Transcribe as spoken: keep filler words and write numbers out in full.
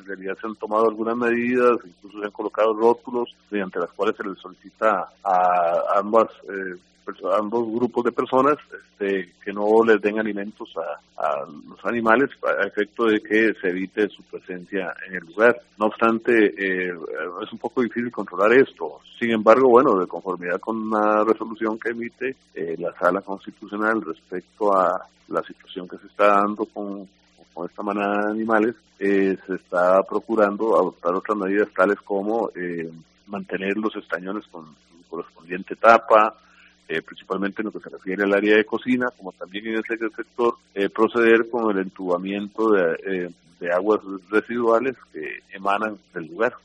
realidad se han tomado algunas medidas, incluso se han colocado rótulos mediante las cuales se les solicita a ambas eh, a ambos grupos de personas este, que no les den alimentos a, a los animales a efecto de que se evite su presencia en el lugar. No obstante, eh, es un poco difícil controlar esto. Sin embargo, bueno, de conformidad con una resolución que emite eh, la Sala Constitucional respecto a la situación que se está dando con, con esta manada de animales, eh, se está procurando adoptar otras medidas tales como eh, mantener los estañones con correspondiente tapa, Eh, principalmente en lo que se refiere al área de cocina, como también en ese sector, eh, proceder con el entubamiento de, eh, de aguas residuales que emanan del lugar.